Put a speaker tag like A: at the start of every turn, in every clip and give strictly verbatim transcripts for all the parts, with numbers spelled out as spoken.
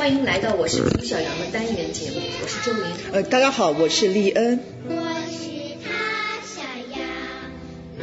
A: 欢迎来到我是胡小阳的单元节目，我是周玲。
B: 呃，大家好，我是丽恩。
C: 我是他小羊。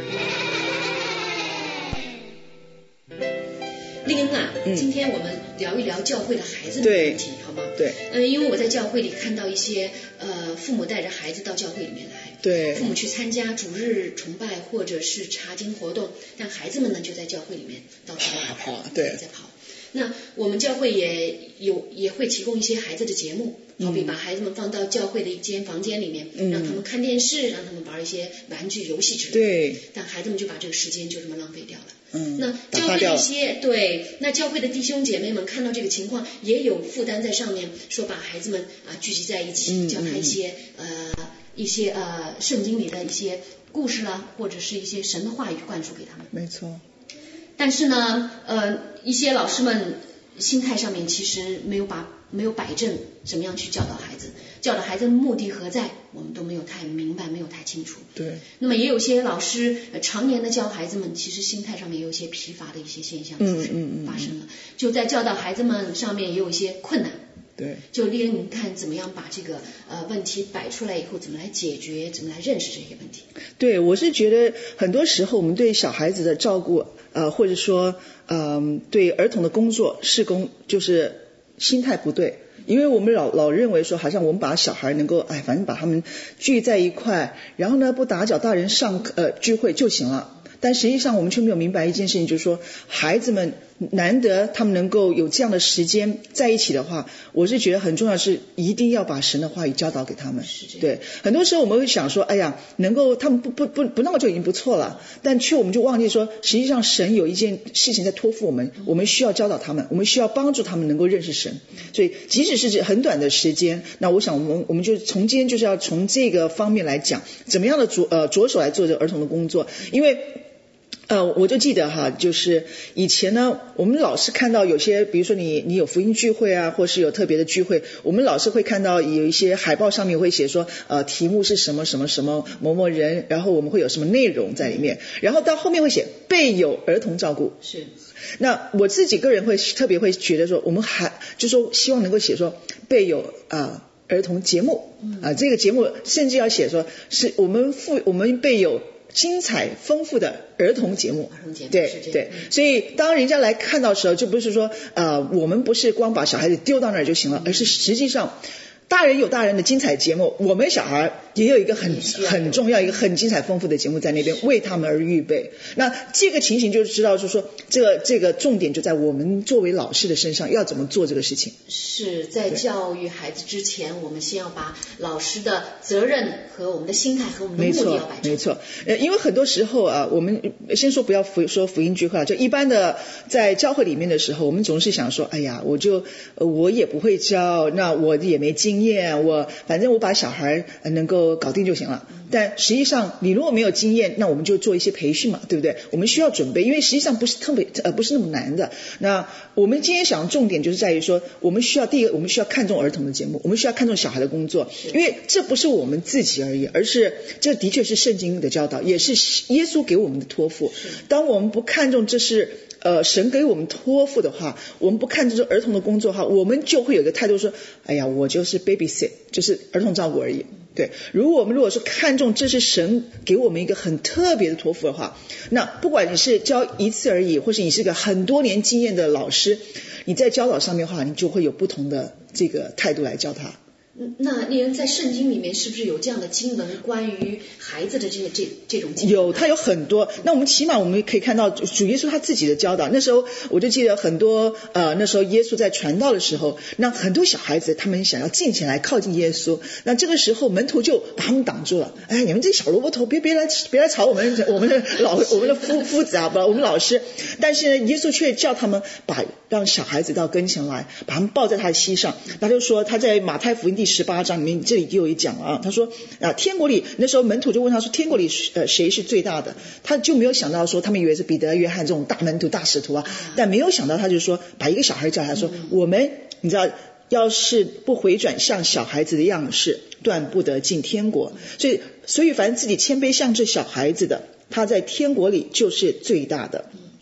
A: 丽恩啊、嗯，今天我们聊一聊教会的孩子的问题，好吗？
B: 对。
A: 呃，因为我在教会里看到一些呃父母带着孩子到教会里面来，
B: 对，
A: 父母去参加主日崇拜或者是查经活动，但孩子们呢就在教会里面到处跑
B: 跑，对，
A: 在跑。那我们教会也有也会提供一些孩子的节目，好比把孩子们放到教会的一间房间里面，嗯、让他们看电视，让他们玩一些玩具游戏之类的。
B: 对。
A: 但孩子们就把这个时间就这么浪费掉了。
B: 嗯。
A: 那教会的一些对，那教会的弟兄姐妹们看到这个情况，也有负担在上面，说把孩子们啊聚集在一起，
B: 嗯、
A: 教他一些呃一些呃圣经里的一些故事啦，或者是一些神的话语灌输给他们。
B: 没错。
A: 但是呢，呃，一些老师们心态上面其实没有把没有摆正，怎么样去教导孩子，教导孩子的目的何在，我们都没有太明白，没有太清楚。
B: 对。
A: 那么也有些老师、呃、常年的教孩子们，其实心态上面也有一些疲乏的一些现象出现、嗯嗯嗯、发生了，就在教导孩子们上面也有一些困难。
B: 对。
A: 就丽恩，你看怎么样把这个呃问题摆出来以后，怎么来解决，怎么来认识这些问题？
B: 对，我是觉得很多时候我们对小孩子的照顾，呃，或者说，嗯、呃，对儿童的工作事工，就是心态不对，因为我们老老认为说，好像我们把小孩能够，哎，反正把他们聚在一块，然后呢不打搅大人上呃聚会就行了。但实际上我们却没有明白一件事情，就是说孩子们难得他们能够有这样的时间在一起的话，我是觉得很重要是一定要把神的话语教导给他们。对，很多时候我们会想说，哎呀，能够他们不不不不闹就已经不错了，但却我们就忘记说，实际上神有一件事情在托付我们，我们需要教导他们，我们需要帮助他们能够认识神。所以即使是很短的时间，那我想我们我们就从今天就是要从这个方面来讲，怎么样的着呃着手来做这个儿童的工作，因为呃，我就记得哈，就是以前呢，我们老是看到有些，比如说你你有福音聚会啊，或是有特别的聚会，我们老是会看到有一些海报上面会写说，呃，题目是什么什么什么某某人，然后我们会有什么内容在里面，然后到后面会写备有儿童照顾。
A: 是。
B: 那我自己个人会特别会觉得说，我们还就说希望能够写说备有啊、呃、儿童节目啊、呃，这个节目甚至要写说是我们附我们备有精彩丰富的儿童节目，
A: 儿童节目
B: 对对，所以当人家来看到的时候，就不是说呃我们不是光把小孩子丢到那儿就行了，而是实际上大人有大人的精彩节目，我们小孩也有一个很很重要一个很精彩丰富的节目在那边为他们而预备。那这个情形就知道就是说这个这个重点就在我们作为老师的身上要怎么做这个事情。
A: 是在教育孩子之前，我们先要把老师的责任和我们的心态和我们的目的要摆正。
B: 没错，呃，因为很多时候啊，我们先说不要福说福音聚会，就一般的在教会里面的时候，我们总是想说，哎呀，我就、呃、我也不会教，那我也没经验，我反正我把小孩能够搞定就行了。但实际上你如果没有经验，那我们就做一些培训嘛，对不对？我们需要准备，因为实际上不是特别呃不是那么难的。那我们今天想的重点就是在于说，我们需要第一个，我们需要看重儿童的节目，我们需要看重小孩的工作，因为这不是我们自己而已，而是这的确是圣经的教导，也是耶稣给我们的托付。当我们不看重这是呃神给我们托付的话，我们不看重这儿童的工作的话，我们就会有一个态度说，哎呀，我就是 babysit， 就是儿童照顾而已。对，如果我们如果说看重这是神给我们一个很特别的托付的话，那不管你是教一次而已，或是你是个很多年经验的老师，你在教导上面的话，你就会有不同的这个态度来教他。
A: 那丽恩在圣经里面是不是有这样的经文关于孩子的这个这这种经文？
B: 有，他有很多。那我们起码我们可以看到主耶稣他自己的教导。那时候我就记得很多呃，那时候耶稣在传道的时候，那很多小孩子他们想要近前来靠近耶稣，那这个时候门徒就把他们挡住了。哎，你们这小萝卜头，别别来别来吵我们我们的老我们的夫夫子啊，不，我们老师。但是呢，耶稣却叫他们把让小孩子到跟前来，把他们抱在他的膝上。他就说他在马太福音第十八章里面这里就有一讲啊，他说啊，天国里那时候门徒就问他说，天国里呃谁是最大的？他就没有想到说他们以为是彼得、约翰这种大门徒、大使徒啊，但没有想到他就说把一个小孩叫他说，我们你知道要是不回转向小孩子的样式，断不得进天国。所以所以凡自己谦卑像这小孩子的，他在天国里就是最大的。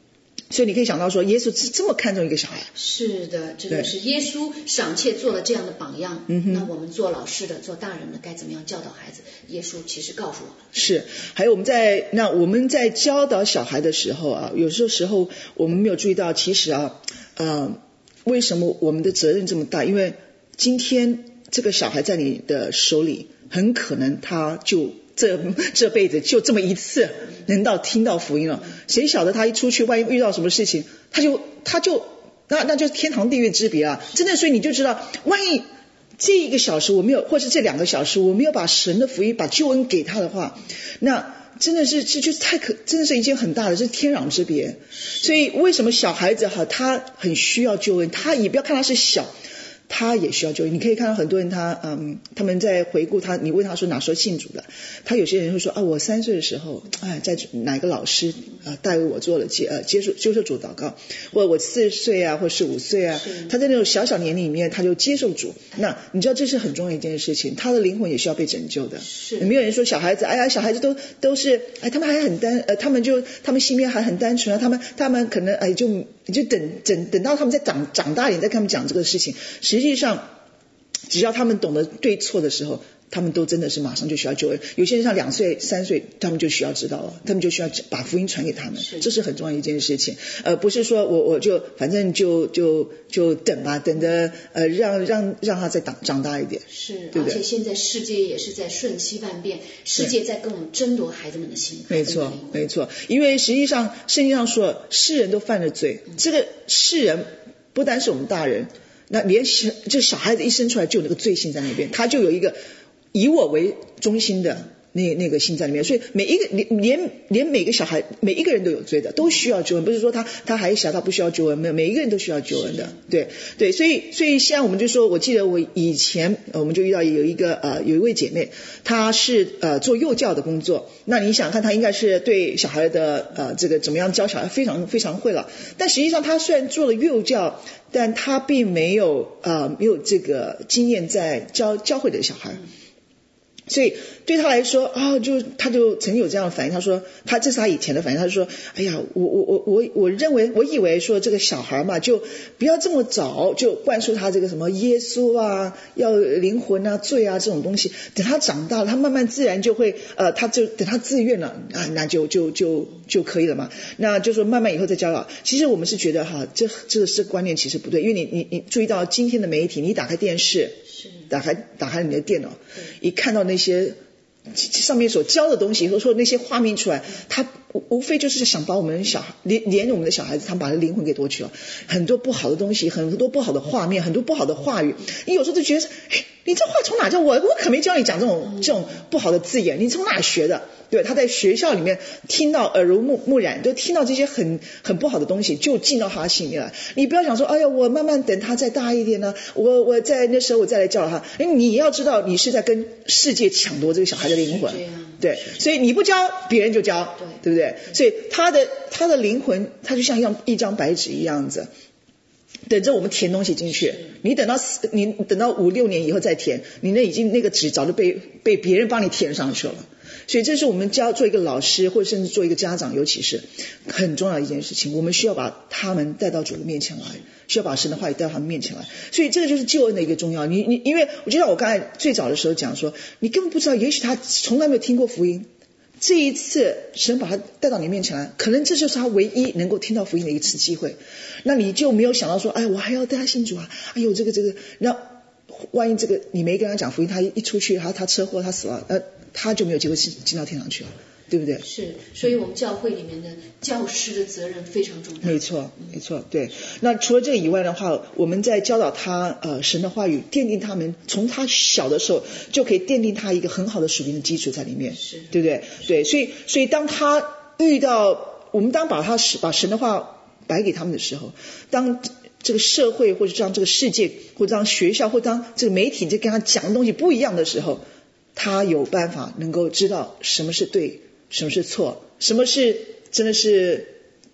B: 所以你可以想到说，耶稣是这么看重一个小孩。
A: 是的，这个是耶稣赏妾做了这样的榜样。
B: 嗯
A: 那我们做老师的、做大人的，该怎么样教导孩子？耶稣其实告诉我们。
B: 是，还有我们在那我们在教导小孩的时候啊，有时候时候我们没有注意到，其实啊，呃，为什么我们的责任这么大？因为今天这个小孩在你的手里，很可能他就这这辈子就这么一次能到听到福音了。谁晓得他一出去，万一遇到什么事情，他就他就那那就是天堂地狱之别啊！真的，所以你就知道，万一这一个小时我没有，或是这两个小时我没有把神的福音、把救恩给他的话，那真的是这就是太可，真的是一件很大的，是天壤之别。所以为什么小孩子哈，他很需要救恩，他也不要看他是小。他也需要救恩。你可以看到很多人他嗯他们在回顾他，你问他说哪时候信主的，他有些人会说啊我三岁的时候哎在哪个老师啊带我做了接呃接受接受主祷告，或者我四岁啊或是五岁啊，他在那种小小年龄里面他就接受主。那你知道这是很重要一件事情，他的灵魂也需要被拯救的。
A: 是
B: 没有人说小孩子哎呀小孩子都都是哎他们还很单呃他们就他们心里面还很单纯啊，他们他们可能哎就你就等等等到他们再长长大一点再跟他们讲这个事情。实际上只要他们懂得对错的时候，他们都真的是马上就需要救恩。有些人像两岁三岁他们就需要知道了，他们就需要把福音传给他们，这是很重要一件事情。呃，不是说我我就反正就就就等吧，等着呃让让让他再长长大一点。
A: 是，
B: 对不对？
A: 而且现在世界也是在瞬息万变，世界在跟我们争夺孩子们的心。
B: 没错没错，因为实际上圣经上说世人都犯了罪，嗯、这个世人不单是我们大人，那连小这小孩子一生出来就有那个罪性在那边，他就有一个以我为中心的那那个心在里面，所以每一个连连每个小孩每一个人都有罪的，都需要救恩。不是说他他还小他不需要救恩，没有，每一个人都需要救恩的。对对，所以所以现在我们就说，我记得我以前我们就遇到有一个呃有一位姐妹，她是呃做幼教的工作。那你想看她应该是对小孩的呃这个怎么样教小孩非常非常会了，但实际上她虽然做了幼教，但她并没有呃没有这个经验在教教会的小孩。所以对他来说啊、哦，就他就曾经有这样的反应，他说他这是他以前的反应，他就说哎呀我我我我我认为我以为说这个小孩嘛就不要这么早就灌输他这个什么耶稣啊要灵魂啊罪啊这种东西，等他长大了他慢慢自然就会呃他就等他自愿了啊那就就就就可以了嘛，那就说慢慢以后再教导。其实我们是觉得哈这这个是观念其实不对，因为你你你注意到今天的媒体，你打开电视打开打开你的电脑，一看到那些上面所教的东西，或者说那些画面出来，他无非就是想把我们小孩连连我们的小孩子，他们把灵魂给夺取了。很多不好的东西，很多不好的画面，很多不好的话语，你有时候就觉得哎你这话从哪教？我我可没教你讲这种这种不好的字眼，你从哪学的？对，他在学校里面听到耳濡目目染，就听到这些很很不好的东西，就进到他心里来。你不要想说，哎呀，我慢慢等他再大一点呢，我我在那时候我再来教他。哎，你要知道，你是在跟世界抢夺这个小孩的灵魂，对，所以你不教，别人就教，对，对不对？所以他的他的灵魂，他就像一张一张白纸一样子。等着我们填东西进去，你等到你等到五六年以后再填，你那已经那个纸早就被被别人帮你填上去了。所以这是我们教做一个老师，或者甚至做一个家长，尤其是很重要的一件事情，我们需要把他们带到主的面前来，需要把神的话语带到他们面前来。所以这个就是救恩的一个重要。你你因为我就像我刚才最早的时候讲说，你根本不知道，也许他从来没有听过福音。这一次神把他带到你面前来，可能这就是他唯一能够听到福音的一次机会，那你就没有想到说哎我还要带他信主啊，哎呦这个这个，那万一这个你没跟他讲福音，他一出去他他车祸他死了，呃他就没有机会进到天堂去了，对不对？
A: 是，所以我们教会里面的教师的责任非常重大。
B: 没错没错，对。那除了这个以外的话，我们在教导他呃神的话语，奠定他们从他小的时候就可以奠定他一个很好的属灵的基础在里面，
A: 是，
B: 对不对？对，所以所以当他遇到我们当把他把神的话摆给他们的时候，当这个社会或者当这个世界或者当学校或当这个媒体在跟他讲的东西不一样的时候，他有办法能够知道什么是对什么是错，什么是真的是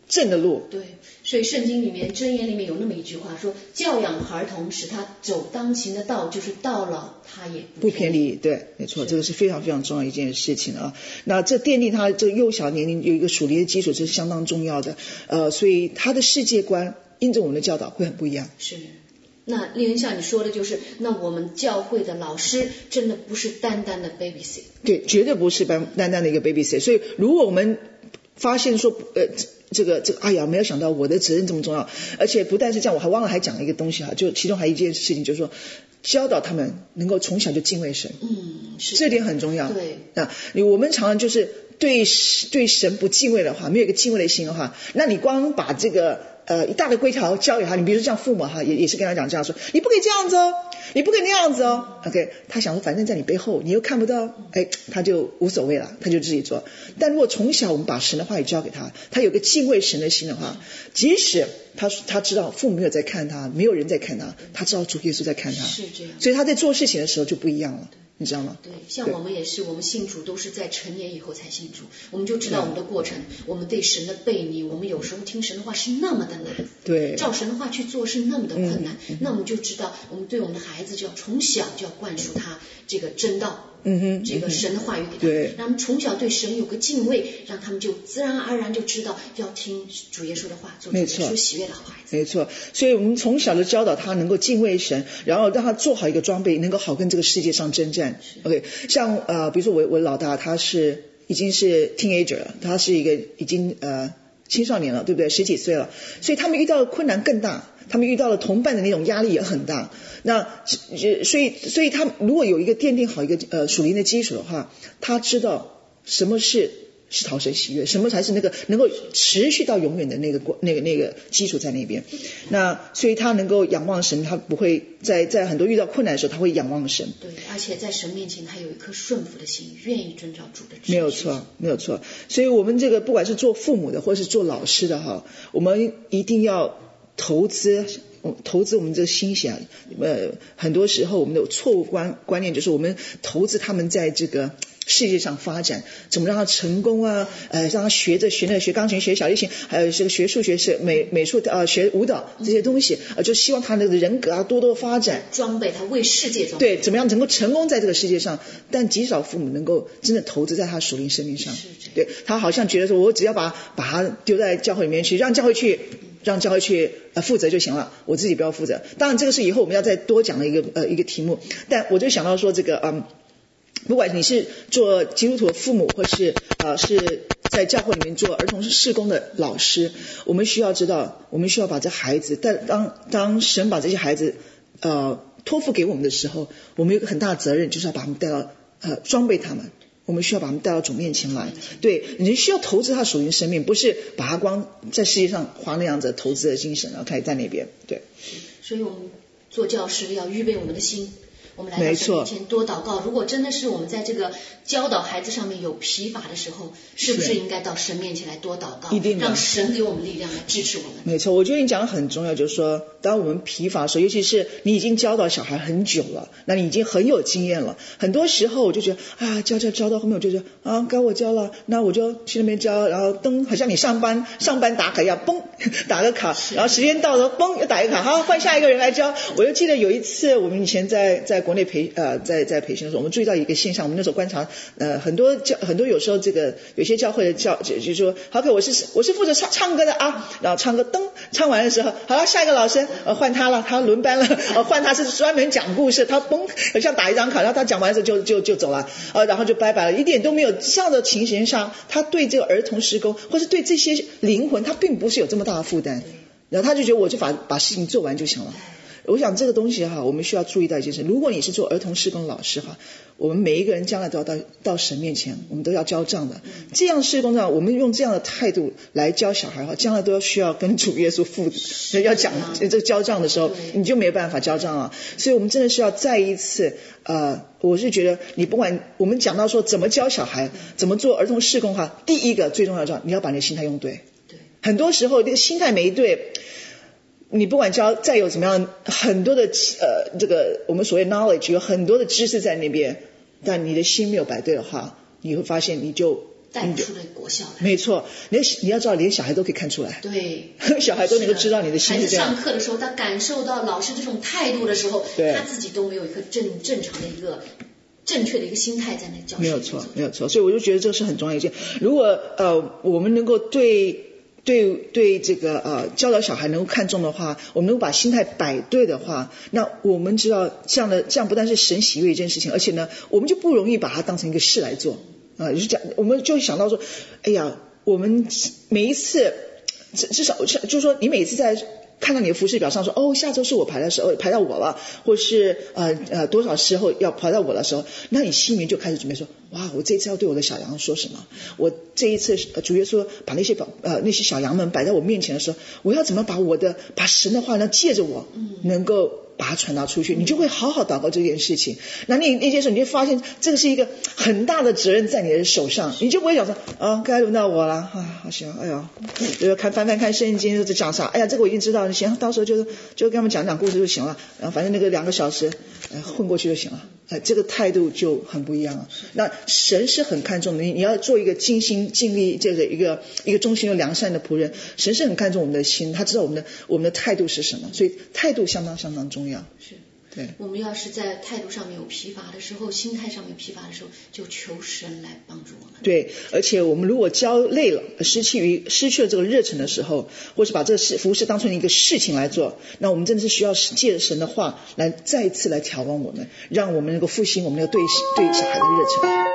B: 正的路。
A: 对，所以圣经里面箴言里面有那么一句话说，教养儿童使他走当行的道，就是到了他也
B: 不偏离。对，没错，这个是非常非常重要一件事情啊。那这奠定他这个幼小年龄有一个属灵的基础，这是相当重要的。呃，所以他的世界观因着我们的教导会很不一样。
A: 是。那丽恩像你说的就是，那我们教会的老师真的不是单单的 babysit。
B: 对，绝对不是单单单的一个 babysit。所以如果我们发现说，呃，这个这个，哎呀，没有想到我的责任这么重要，而且不但是这样，我还忘了还讲了一个东西哈，就其中还有一件事情，就是说教导他们能够从小就敬畏神。
A: 嗯，是
B: 这点很重要。
A: 对
B: 啊，我们常常就是对对神不敬畏的话，没有一个敬畏的心的话，那你光把这个。呃，一大堆规条教给他，你比如说像父母哈，也也是跟他讲这样说，你不可以这样子哦，你不可以那样子哦。OK， 他想说反正在你背后，你又看不到，哎，他就无所谓了，他就自己做。但如果从小我们把神的话语教给他，他有个敬畏神的心的话，即使他他知道父母没有在看他，没有人在看他，他知道主耶稣在看他，
A: 是这样，
B: 所以他在做事情的时候就不一样了。你知道吗？
A: 对，像我们也是，我们信主都是在成年以后才信主，我们就知道我们的过程，我们对神的背离，我们有时候听神的话是那么的难，
B: 对，
A: 照神的话去做是那么的困难，嗯、那我们就知道，我们对我们的孩子就要从小就要灌输他这个真道。
B: 嗯哼，
A: 这个神的话语给他，
B: 对，
A: 让他们从小对神有个敬畏，让他们就自然而然就知道要听主耶稣的话，做主耶稣喜悦的好孩子。
B: 没错，所以我们从小就教导他能够敬畏神，然后让他做好一个装备，能够好跟这个世界上征战。OK， 像呃，比如说我我老大他是已经是 teenager 了，他是一个已经呃青少年了，对不对？十几岁了，所以他们遇到的困难更大。他们遇到了同伴的那种压力也很大，那所以所以他如果有一个奠定好一个呃属灵的基础的话，他知道什么是是讨神喜悦，什么才是那个能够持续到永远的那个那个那个基础在那边。那所以他能够仰望神，他不会在在很多遇到困难的时候，他会仰望神。
A: 对，而且在神面前他有一颗顺服的心，愿意遵照主的旨意。
B: 没有错，没有错。所以我们这个不管是做父母的或是做老师的哈，我们一定要投资投资我们这个心血啊，呃，很多时候我们的错误观观念就是我们投资他们在这个世界上发展，怎么让他成功啊？呃，让他学着学那学钢琴、学小提琴，还有这个学数学、是美美术呃学舞蹈这些东西，呃，就希望他的人格啊多多发展，
A: 装备他为世界装备。
B: 对，怎么样能够成功在这个世界上？但极少父母能够真的投资在他属灵生命上。对，他好像觉得说，我只要把把他丢在教会里面去，让教会去。让教会去呃负责就行了，我自己不要负责。当然这个是以后我们要再多讲的一个呃一个题目，但我就想到说这个嗯，不管你是做基督徒的父母，或是呃是在教会里面做儿童事工的老师，我们需要知道，我们需要把这孩子，但当当神把这些孩子呃托付给我们的时候，我们有个很大的责任，就是要把他们带到呃装备他们。我们需要把他们带到主面前来，对，你需要投资他属灵生命，不是把他光在世界上花那样子投资的精神，然后开始在那边，对。
A: 所以我们做教师要预备我们的心，我们来到神面前多祷告。如果真的是我们在这个教导孩子上面有疲乏的时候，是不是应该到神面前来多祷告，
B: 一定的，
A: 让神给我们力量来支持我们？
B: 没错，我觉得你讲的很重要，就是说当我们疲乏的时候，尤其是你已经教导小孩很久了，那你已经很有经验了，很多时候我就觉得啊教教教到后面我就觉得啊该我教了，那我就去那边教，然后噔好像你上班上班打卡一样，嘣打个卡，然后时间到了嘣又打一个卡，好换下一个人来教。我就记得有一次我们以前在在国内培呃在在培训的时候，我们注意到一个现象，我们那时候观察呃很多教很多有时候这个有些教会的教就就说好，可我是我是负责唱唱歌的啊，然后唱歌噔唱完的时候，好了下一个老师呃换他了，他轮班了，呃换他是专门讲故事，他嘣好像打一张卡，然后他讲完的时候就就就走了，呃然后就拜拜了，一点都没有这样的情形上，他对这个儿童事工或是对这些灵魂，他并不是有这么大的负担，然后他就觉得我就把把事情做完就行了。我想这个东西哈，我们需要注意到一件事，如果你是做儿童事工老师哈，我们每一个人将来都要到到神面前，我们都要交账的。这样事工上，我们用这样的态度来教小孩哈，将来都要需要跟主耶稣负责，要讲这个交账的时候，你就没有办法交账了。所以我们真的是要再一次呃，我是觉得你不管我们讲到说怎么教小孩，怎么做儿童事工哈，第一个最重要的，你要把你的心态用对。
A: 对，很
B: 多时候这个心态没对。你不管教再有怎么样很多的呃这个我们所谓 knowledge 有很多的知识在那边，但你的心没有摆对的话，你会发现你就
A: 带不出的果效来。
B: 没错，你你要知道，连小孩都可以看出来。
A: 对，
B: 小孩都能够知道你的心是这样。
A: 孩子上课的时候，他感受到老师这种态度的时候，他自己都没有一个正正常的一个正确的一个心态在那教室里。
B: 没有错，没有错。所以我就觉得这是很重要一件。如果呃我们能够对对对这个呃教导小孩能够看重的话，我们能够把心态摆对的话，那我们知道这样的这样不但是神喜悦一件事情，而且呢，我们就不容易把它当成一个事来做啊、呃。就是讲，我们就想到说，哎呀，我们每一次至至少就是说，你每次在看到你的服饰表上说，哦，下周是我排的时候排到我了，或是呃呃多少时候要排到我的时候，那你心里面就开始准备说，哇，我这一次要对我的小羊说什么？我这一次呃主耶稣把那些呃那些小羊们摆在我面前的时候，我要怎么把我的把神的话呢借着我能够把它传达出去，你就会好好祷告这件事情。那那那些时候你就发现这个是一个很大的责任在你的手上，你就不会想说啊，该轮到我了啊，好行，哎呦，就是看翻翻看圣经在讲啥，哎呀，这个我已经知道了，行，到时候就就跟他们讲讲故事就行了，然后反正那个两个小时、呃、混过去就行了。呃，这个态度就很不一样了。那神是很看重的，你你要做一个尽心尽力这个一个一个忠心又良善的仆人，神是很看重我们的心，他知道我们的我们的态度是什么，所以态度相当相当重要。
A: 是，
B: 对。
A: 我们要是在态度上面有疲乏的时候，心态上面疲乏的时候，就求神来帮助我们。
B: 对，而且我们如果教累了，失去于失去了这个热忱的时候，或是把这个事服事当成一个事情来做，那我们真的是需要借着神的话来再一次来调望我们，让我们能够复兴我们那个对对小孩的热忱。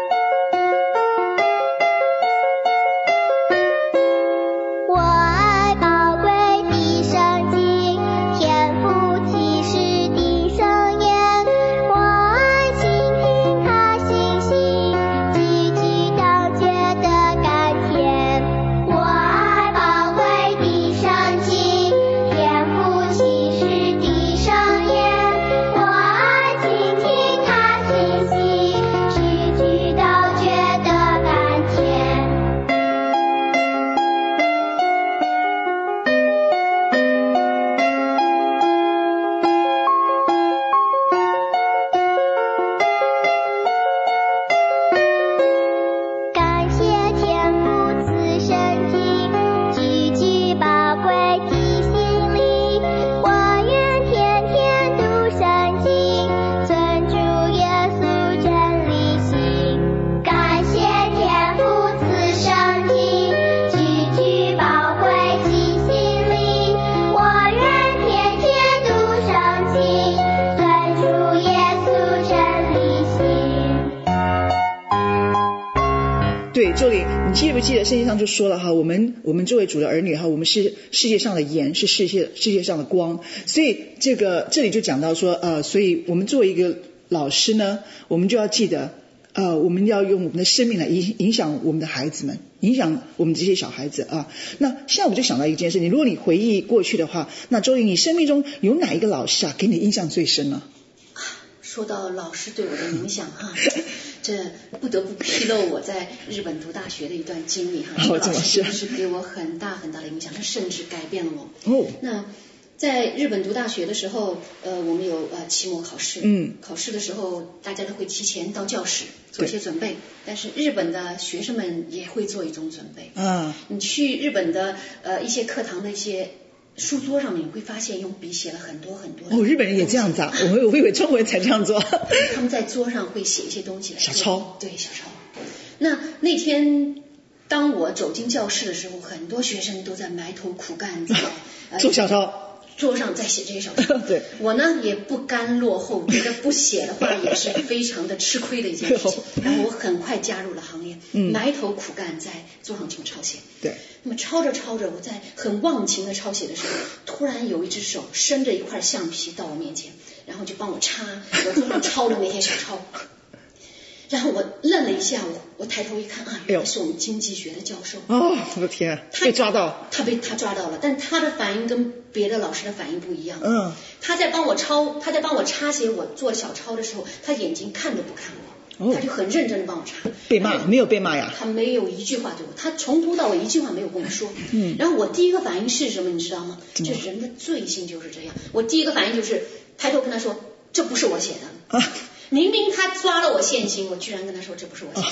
B: 对，这里你记不记得圣经上就说了哈，我们我们作为主的儿女哈，我们是世界上的盐，是世界世界上的光，所以这个这里就讲到说呃，所以我们作为一个老师呢，我们就要记得呃，我们要用我们的生命来影影响我们的孩子们，影响我们这些小孩子啊。那现在我就想到一件事情，如果你回忆过去的话，那周莹，你生命中有哪一个老师啊给你印象最深呢？
A: 说到老师对我的影响哈，这不得不披露我在日本读大学的一段经历哈。
B: 哦，这么是。
A: 老师是给我很大很大的影响，他甚至改变了我。
B: 哦。
A: 那在日本读大学的时候，呃，我们有呃期末考试。
B: 嗯。
A: 考试的时候，大家都会提前到教室做一些准备，但是日本的学生们也会做一种准备。
B: 啊。
A: 你去日本的呃一些课堂的一些书桌上面，你会发现用笔写了很多很多。
B: 哦，日本人也这样子啊？我我以为中国人才这样做。
A: 他们在桌上会写一些东西来。
B: 小抄。
A: 对，小抄。那那天当我走进教室的时候，很多学生都在埋头苦干，在、
B: 呃、做小抄。
A: 桌上在写这些小抄。
B: 对。
A: 我呢也不甘落后，觉得不写的话也是非常的吃亏的一件事情。然后我很快加入了行列，嗯、埋头苦干在桌上去抄写。
B: 对。
A: 那么抄着抄着，我在很忘情的抄写的时候，突然有一只手伸着一块橡皮到我面前，然后就帮我擦我桌上抄的那些小抄。然后我愣了一下，我我抬头一看啊，原来是我们经济学的教授。
B: 哦，我的天，被抓到。
A: 他被他抓到了，但他的反应跟别的老师的反应不一样。
B: 嗯。
A: 他在帮我抄，他在帮我擦写我做小抄的时候，他眼睛看都不看我，哦、他就很认真的帮我擦。
B: 被骂没有被骂呀？
A: 他没有一句话对我，他从头到尾一句话没有跟我说。嗯。然后我第一个反应是什么，你知道吗？就人的罪性就是这样。我第一个反应就是抬头跟他说，这不是我写的。啊。明明他抓了我现行，我居然跟他说这不是我写的。啊、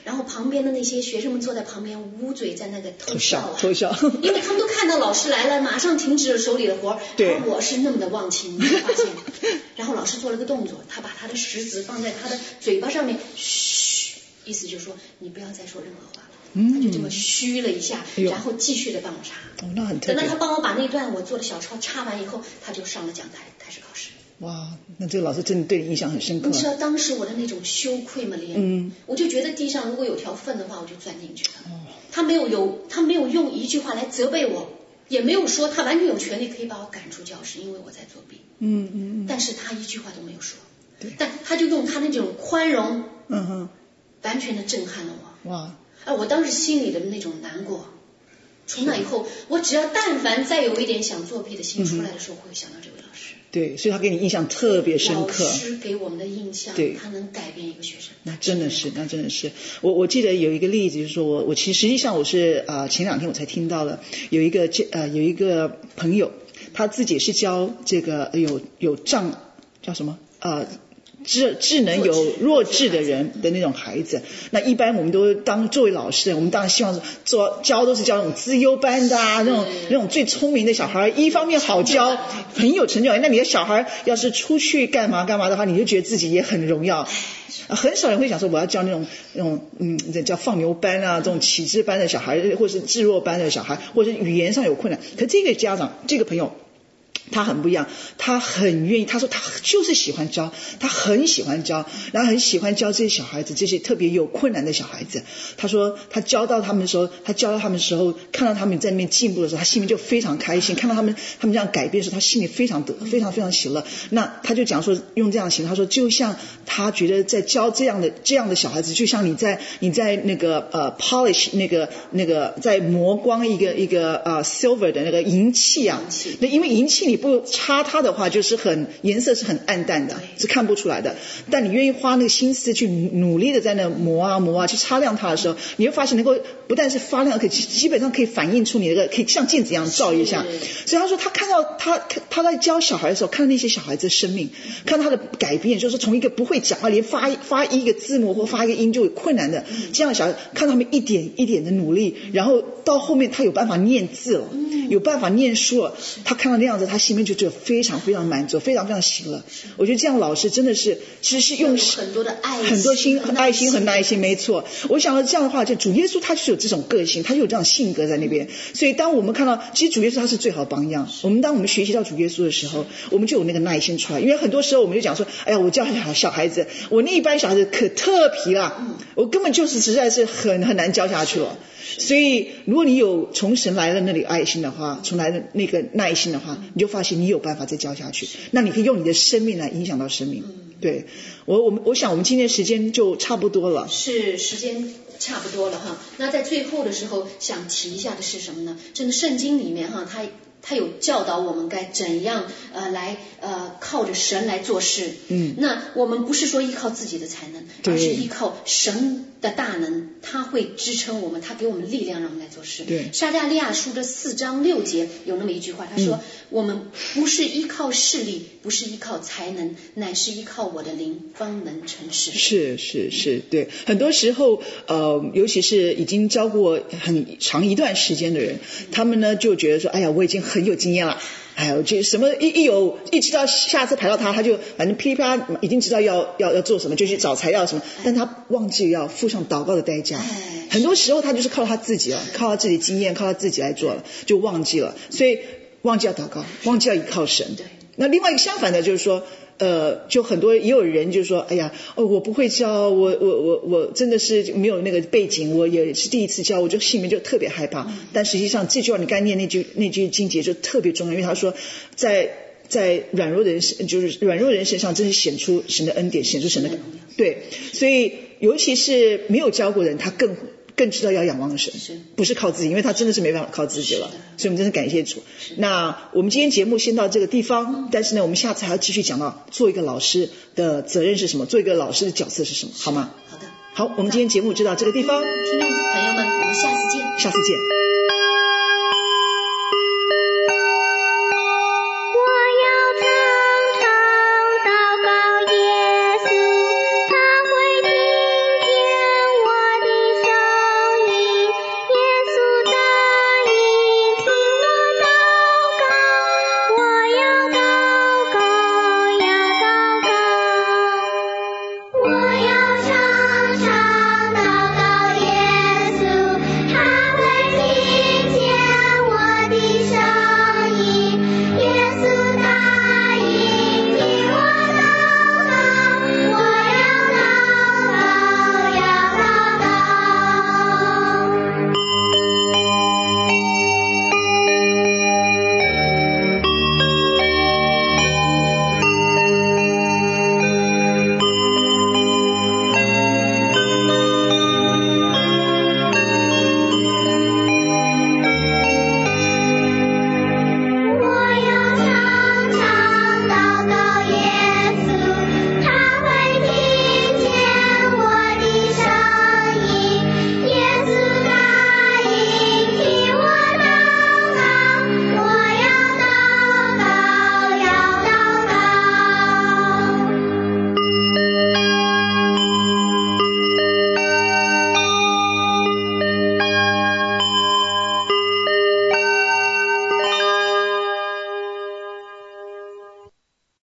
A: 然后旁边的那些学生们坐在旁边捂嘴在那个偷笑啊，
B: 偷笑，
A: 因为他们都看到老师来了，马上停止了手里的活，
B: 对，
A: 而我是那么的忘情，你会发现。然后老师做了个动作，他把他的食指放在他的嘴巴上面，嘘，意思就是说你不要再说任何话了。嗯、他就这么嘘了一下，然后继续的帮我插。
B: 哦，那很特别。
A: 等到他帮我把那段我做的小抄插完以后，他就上了讲台开始考试。
B: 哇，那这个老师真的对你印象很深刻。
A: 你知道当时我的那种羞愧吗，连？嗯，我就觉得地上如果有条粪的话，我就钻进去了。哦，他没有有，他没有用一句话来责备我，也没有说他完全有权利可以把我赶出教室，因为我在作弊。嗯嗯嗯。但是他一句话都没有说。对。但他就用他那种宽容，嗯哼，完全的震撼了我。哇。而我当时心里的那种难过，从那以后，我只要但凡再有一点想作弊的心出来的时候，我会想到这位老师。
B: 对，所以他给你印象特别深刻。
A: 老师给我们的印象，对，他能改变一个学生。
B: 那真的是，那真的是。我我记得有一个例子，就是说我我其实实际上我是啊、呃、前两天我才听到了，有一个呃有一个朋友，他自己也是教这个有有障叫什么呃。智智能有弱智的人的那种孩子，那一般我们都当作为老师，我们当然希望做教都是教那种资优班的啊，那种那种最聪明的小孩，一方面好教，很有成就感。那你的小孩要是出去干嘛干嘛的话，你就觉得自己也很荣耀。很少人会想说我要教那种那种嗯叫放牛班啊，这种启智班的小孩，或是智弱班的小孩，或者语言上有困难。可这个家长这个朋友。他很不一样，他很愿意，他说他就是喜欢教，他很喜欢教，然后很喜欢教这些小孩子，这些特别有困难的小孩子。他说他教到他们的时候，他教到他们的时候，看到他们在那边进步的时候，他心里就非常开心，看到他们他们这样改变的时候，他心里非常得非常非常喜乐。那他就讲说用这样的形容，他说就像他觉得在教这样的这样的小孩子，就像你在你在那个呃 polish 那个那个在磨光一个一个呃 silver 的那个银器啊，那因为银器你不擦它的话，就是很颜色是很暗淡的，是看不出来的。但你愿意花那个心思去努力的在那磨啊磨啊，去擦亮它的时候，你会发现能够不但是发亮，可以基本上可以反映出你那个可以像镜子一样照一下。所以他说他看到他他在教小孩的时候，看到那些小孩子的生命，看到他的改变，就是从一个不会讲话，连发发一个字母或发一个音就有困难的这样的小孩，看到他们一点一点的努力，然后到后面他有办法念字了，有办法念书了，他看到那样子，他心里面就觉得非常非常满足，非常非常喜乐。我觉得这样老师真的是其实是用
A: 很多的爱
B: 很多心爱心和耐心，没错。我想到这样的话，就主耶稣他就是有这种个性，他就有这样性格在那边。所以当我们看到其实主耶稣他是最好的榜样，我们当我们学习到主耶稣的时候，我们就有那个耐心出来。因为很多时候我们就讲说，哎呀，我教小小孩子，我那一班小孩子可特皮了，我根本就是实在是很很难教下去了。所以如果你有从神来的那里爱心的话，从来的那个耐心的话，你就发现你有办法再教下去，那你可以用你的生命来影响到生命。对，我我们我想我们今天时间就差不多了，
A: 是时间差不多了哈。那在最后的时候想提一下的是什么呢？真的圣经里面哈，它他有教导我们该怎样呃来呃靠着神来做事。嗯，那我们不是说依靠自己的才能，而是依靠神的大能，他会支撑我们，他给我们力量让我们来做事。
B: 对，
A: 撒迦利亚书的四章六节有那么一句话，他说、嗯、我们不是依靠势力，不是依靠才能，乃是依靠我的灵方能成事。
B: 是是是，对，很多时候呃尤其是已经教过很长一段时间的人、嗯、他们呢就觉得说，哎呀我已经很有经验了，哎呦就什么一一有一知道下次排到他，他就反正噼里啪啦已经知道要要要做什么，就去找材料什么，但他忘记要付上祷告的代价。很多时候他就是靠他自己了，靠他自己经验，靠他自己来做了，就忘记了，所以忘记要祷告，忘记要依靠神。那另外一个相反的就是说呃，就很多也有人就说，哎呀，哦，我不会教，我我我我真的是没有那个背景，我也是第一次教，我就心里面就特别害怕。嗯、但实际上这句话你刚念那句那句经节就特别重要，因为他说在在软弱人就是软弱人身上，真是显出神的恩典，显出神的对，所以尤其是没有教过人，他更。更知道要仰望神，不是靠自己，因为他真的是没办法靠自己了，所以我们真是感谢主。那我们今天节目先到这个地方，但是呢我们下次还要继续讲到做一个老师的责任是什么，做一个老师的角色是什么，好吗？
A: 好的，
B: 好，我们今天节目就到这个地方，
A: 听众朋友们，我们下次见，
B: 下次见。